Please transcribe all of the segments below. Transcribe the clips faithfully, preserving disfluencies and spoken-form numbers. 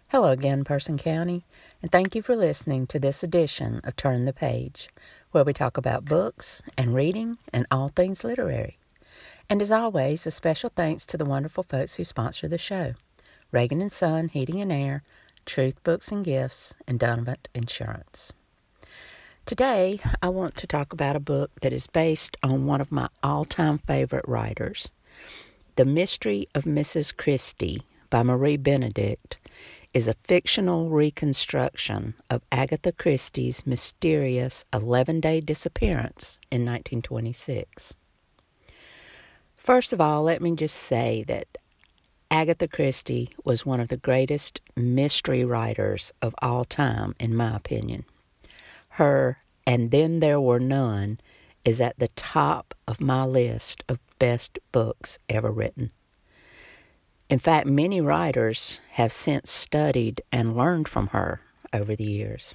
Hello again, Person County, and thank you for listening to this edition of Turn the Page, where we talk about books and reading and all things literary. And as always, a special thanks to the wonderful folks who sponsor the show: Reagan and Son Heating and Air, Truth Books and Gifts, and Donovan Insurance. Today, I want to talk about a book that is based on one of my all-time favorite writers. The Mystery of Missus Christie by Marie Benedict is a fictional reconstruction of Agatha Christie's mysterious eleven-day disappearance in nineteen twenty-six. First of all, let me just say that Agatha Christie was one of the greatest mystery writers of all time, in my opinion. Her "And Then There Were None" is at the top of my list of best books ever written. In fact, many writers have since studied and learned from her over the years.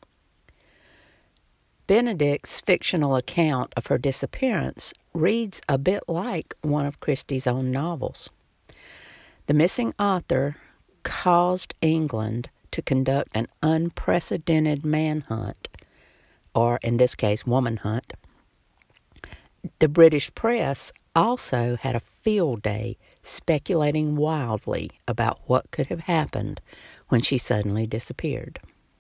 Benedict's fictional account of her disappearance reads a bit like one of Christie's own novels. The missing author caused England to conduct an unprecedented manhunt, or in this case, woman hunt. The British press also had a field day speculating wildly about what could have happened when she suddenly disappeared.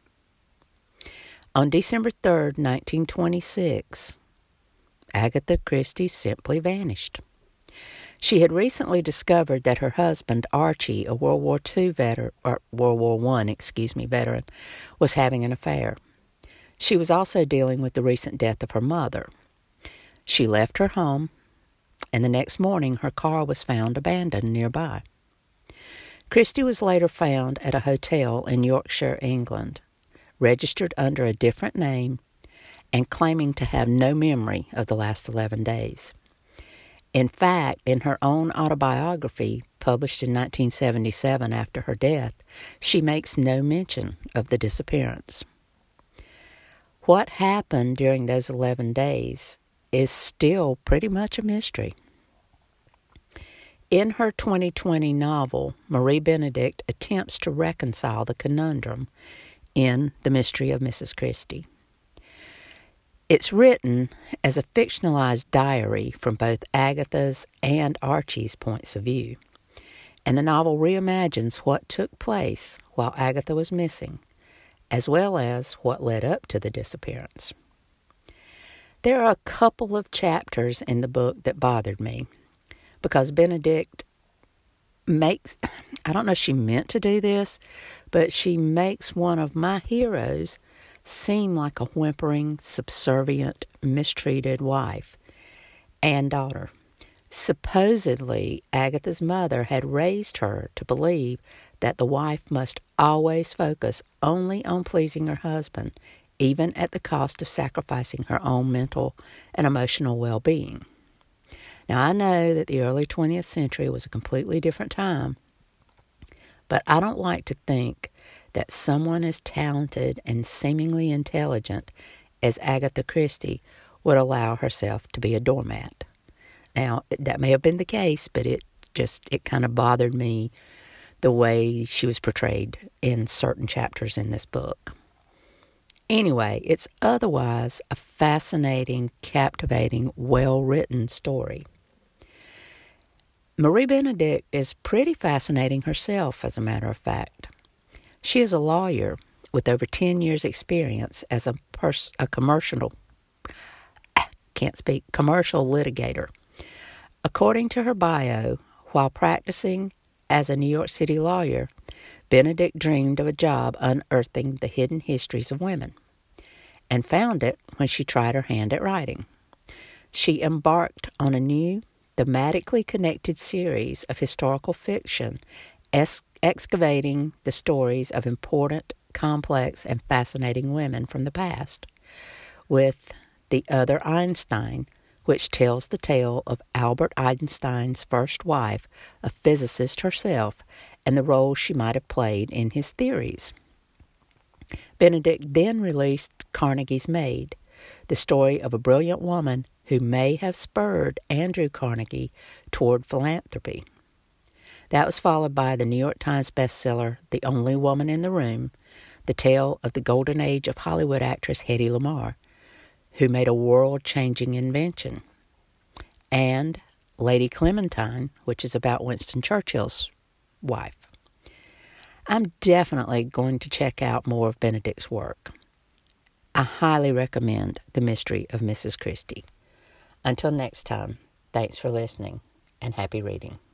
On December third, nineteen twenty-six, Agatha Christie simply vanished. She had recently discovered that her husband, Archie, a World War Two veteran, or World War One, excuse me, veteran, was having an affair. She was also dealing with the recent death of her mother. She left her home, and the next morning her car was found abandoned nearby. Christie was later found at a hotel in Yorkshire, England, registered under a different name and claiming to have no memory of the last eleven days. In fact, in her own autobiography, published in nineteen seventy-seven after her death, she makes no mention of the disappearance. What happened during those eleven days is still pretty much a mystery. In her twenty twenty novel, Marie Benedict attempts to reconcile the conundrum in The Mystery of Missus Christie. It's written as a fictionalized diary from both Agatha's and Archie's points of view, and the novel reimagines what took place while Agatha was missing, as well as what led up to the disappearance. There are a couple of chapters in the book that bothered me, because Benedict makes, I don't know if she meant to do this, but she makes one of my heroes seem like a whimpering, subservient, mistreated wife and daughter. Supposedly, Agatha's mother had raised her to believe that the wife must always focus only on pleasing her husband, even at the cost of sacrificing her own mental and emotional well-being. Now, I know that the early twentieth century was a completely different time, but I don't like to think that someone as talented and seemingly intelligent as Agatha Christie would allow herself to be a doormat. Now, that may have been the case, but it just, it kind of bothered me the way she was portrayed in certain chapters in this book. Anyway, it's otherwise a fascinating, captivating, well-written story. Marie Benedict is pretty fascinating herself, as a matter of fact. She is a lawyer with over ten years' experience as a, pers- a commercial, can't speak, commercial litigator. According to her bio, while practicing as a New York City lawyer, Benedict dreamed of a job unearthing the hidden histories of women, and found it when she tried her hand at writing. She embarked on a new, thematically connected series of historical fiction, es- excavating the stories of important, complex, and fascinating women from the past, with The Other Einstein, which tells the tale of Albert Einstein's first wife, a physicist herself, and the role she might have played in his theories. Benedict then released Carnegie's Maid, the story of a brilliant woman who may have spurred Andrew Carnegie toward philanthropy. That was followed by the New York Times bestseller, The Only Woman in the Room, the tale of the golden age of Hollywood actress Hedy Lamarr, who made a world-changing invention, and Lady Clementine, which is about Winston Churchill's wife. I'm definitely going to check out more of Benedict's work. I highly recommend The Mystery of Missus Christie. Until next time, thanks for listening, and happy reading.